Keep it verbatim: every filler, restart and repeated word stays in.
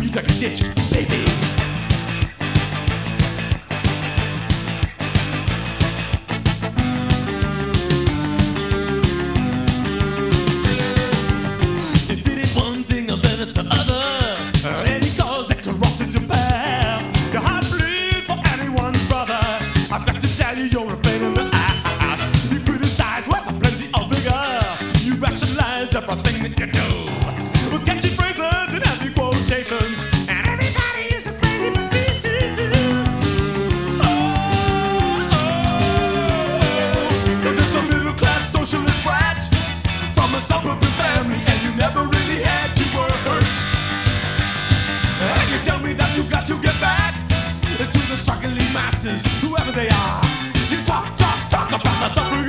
you take a ditch, baby. If it ain't one thing, then it's the other. Any cause that crosses your path, your heart bleeds for anyone's brother. I've got to tell you, you're a pain in the ass. You criticize with plenty of vigor. You rationalize everything that you do with catchy phrases and heavy quotations. And everybody is as crazy but me. Oh, oh, you're just a middle class socialist brat from a suburban family, and you never really had to work. And you tell me that you've got to get back to the struggling masses, whoever they are. You talk, talk, talk about the suffering